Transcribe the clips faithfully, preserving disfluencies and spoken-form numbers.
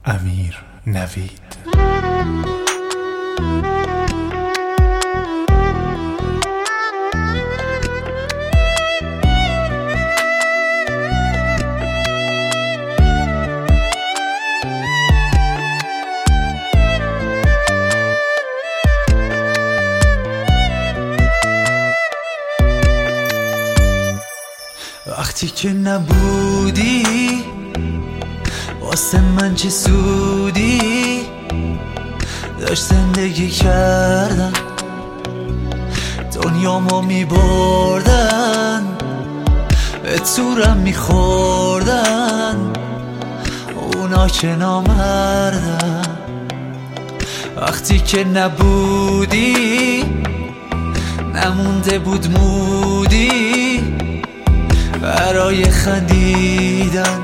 امیر نوید. وقتی که نبودی واسه من چه سودی، داشت زندگی کردن دنیامو میبردن، به تورم میخوردن اونا که نامردن. وقتی که نبودی نمونده بود مودی برای خندیدن،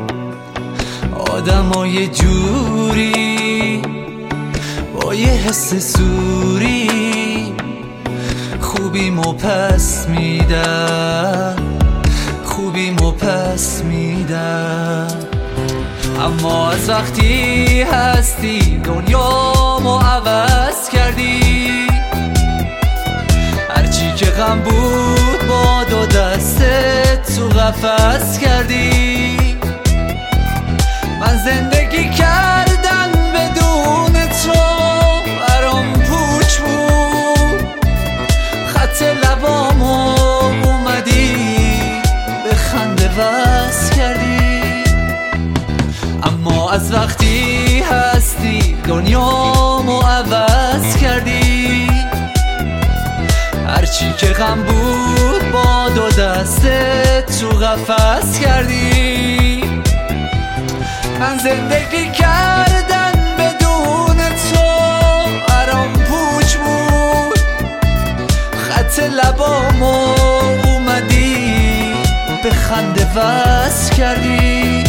آدم ها یه جوری با یه حس سوری خوبیمو پس میدن، خوبیمو پس میدن. اما از وقتی هستی دنیامو عوض کردی، هرچی که غم بود با دو دستت تو قفس کردی. من زندگی کردن بدون تو برام پوچ بود، خط لبامو اومدی به خنده وصل کردی. اما از وقتی هستی دنیامو عوض کردی، هرچی که غم بود با دو دستت تو قفس کردی. من زندگی کردن بدون تو برام پوچ بود، خط لبامو اومدی به خنده وصل کردی.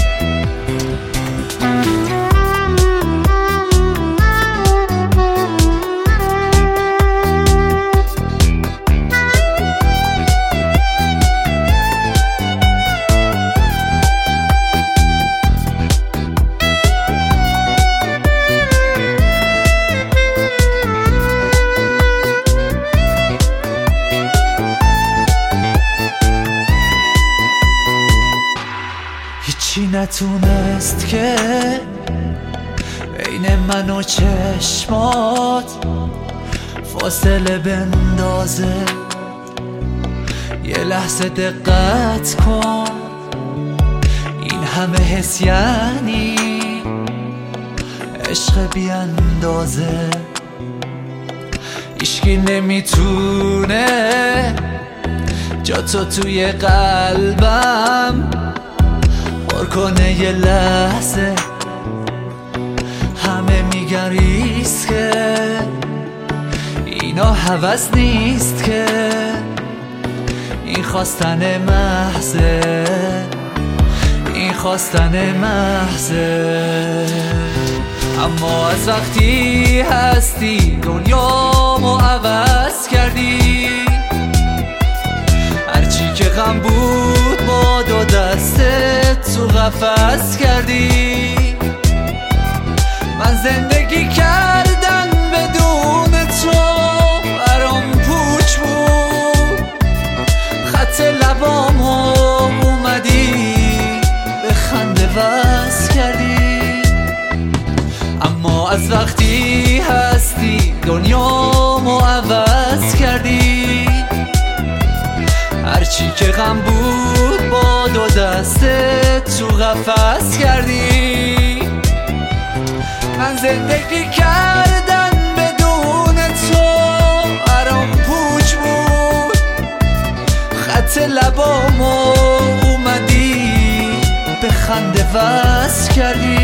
هیچی نتونست که بین من و چشمات فاصله بندازه. یه لحظه دقت کن، این همه حس یعنی عشق بیاندازه. هیچکی نمیتونه جا تو توی قلبم پر کنه. یه لحظه همه میگن ریسکه، اینا هوس نیست که این خواستن محضه، این خواستن محضه. اما از وقتی هستی دنیامو عوض کردی، هرچی که غم بود با دو دستت تو قفس کردی. من زندگی کردن بدون تو برام پوچ بود، خط لبامو اومدی به خنده وصل کردی. اما از وقتی هستی دنیامو عوض کردی، هرچی که غم بود با دو دستت تو قفس کردی. من زندگی کردن بدون تو برام پوچ بود، خط لبامو اومدی به خنده وصل کردی.